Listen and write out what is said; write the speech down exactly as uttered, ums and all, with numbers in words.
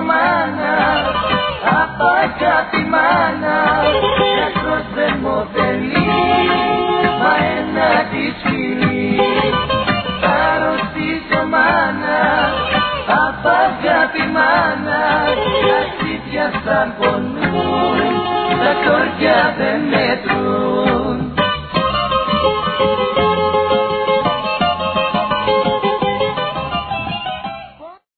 μάνα, απ' αγάπη μάνα, γιατρός δεν μου θέλει, μα ένα της φιλί. Θα αρρωστήσω μάνα, απ' αγάπη μάνα, τα σπίτια σαν πονούν, τα κορδιά δεν μετρούν.